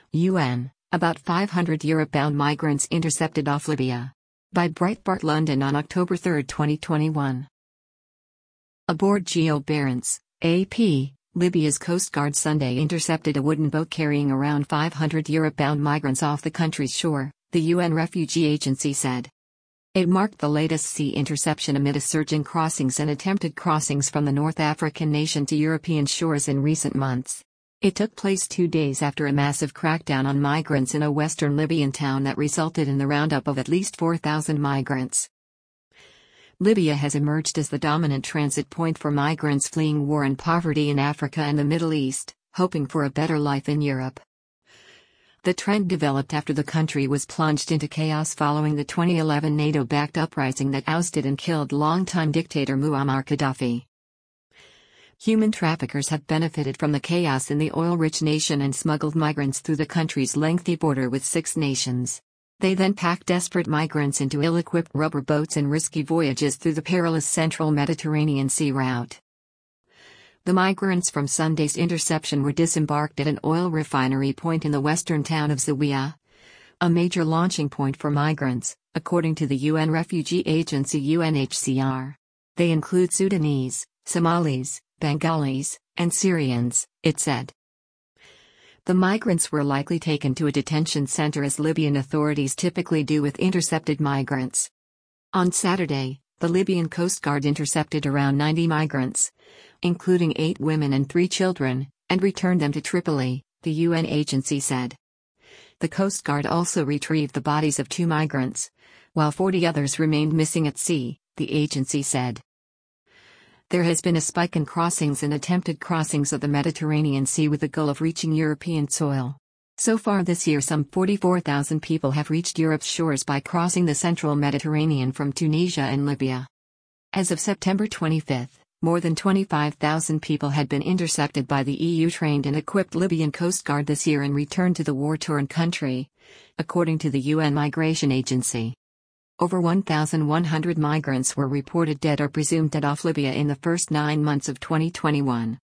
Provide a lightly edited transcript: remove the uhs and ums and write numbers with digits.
UN, about 500 Europe-bound migrants intercepted off Libya. By Breitbart London on October 3, 2021. Aboard Geo Barents, AP, Libya's Coast Guard Sunday intercepted a wooden boat carrying around 500 Europe-bound migrants off the country's shore, the UN Refugee Agency said. It marked the latest sea interception amid a surge in crossings and attempted crossings from the North African nation to European shores in recent months. It took place 2 days after a massive crackdown on migrants in a western Libyan town that resulted in the roundup of at least 4,000 migrants. Libya has emerged as the dominant transit point for migrants fleeing war and poverty in Africa and the Middle East, hoping for a better life in Europe. The trend developed after the country was plunged into chaos following the 2011 NATO-backed uprising that ousted and killed longtime dictator Muammar Gaddafi. Human traffickers have benefited from the chaos in the oil-rich nation and smuggled migrants through the country's lengthy border with 6 nations. They then pack desperate migrants into ill-equipped rubber boats and risky voyages through the perilous central Mediterranean sea route. The migrants from Sunday's interception were disembarked at an oil refinery point in the western town of Zawiya, a major launching point for migrants, according to the UN Refugee Agency UNHCR. They include Sudanese, Somalis, Bengalis, and Syrians, it said. The migrants were likely taken to a detention center as Libyan authorities typically do with intercepted migrants. On Saturday, the Libyan Coast Guard intercepted around 90 migrants, including 8 women and 3 children, and returned them to Tripoli, the UN agency said. The Coast Guard also retrieved the bodies of 2 migrants, while 40 others remained missing at sea, the agency said. There has been a spike in crossings and attempted crossings of the Mediterranean Sea with the goal of reaching European soil. So far this year, some 44,000 people have reached Europe's shores by crossing the central Mediterranean from Tunisia and Libya. As of September 25, more than 25,000 people had been intercepted by the EU-trained and equipped Libyan Coast Guard this year and returned to the war-torn country, according to the UN Migration Agency. Over 1,100 migrants were reported dead or presumed dead off Libya in the first 9 months of 2021.